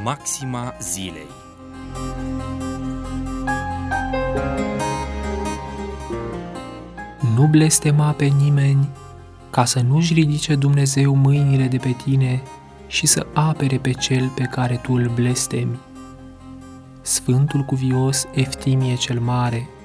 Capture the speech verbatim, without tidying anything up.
Maxima zilei. Nu blestema pe nimeni, ca să nu-și ridice Dumnezeu mâinile de pe tine și să apere pe cel pe care tu îl blestemi. Sfântul Cuvios Eftimie cel Mare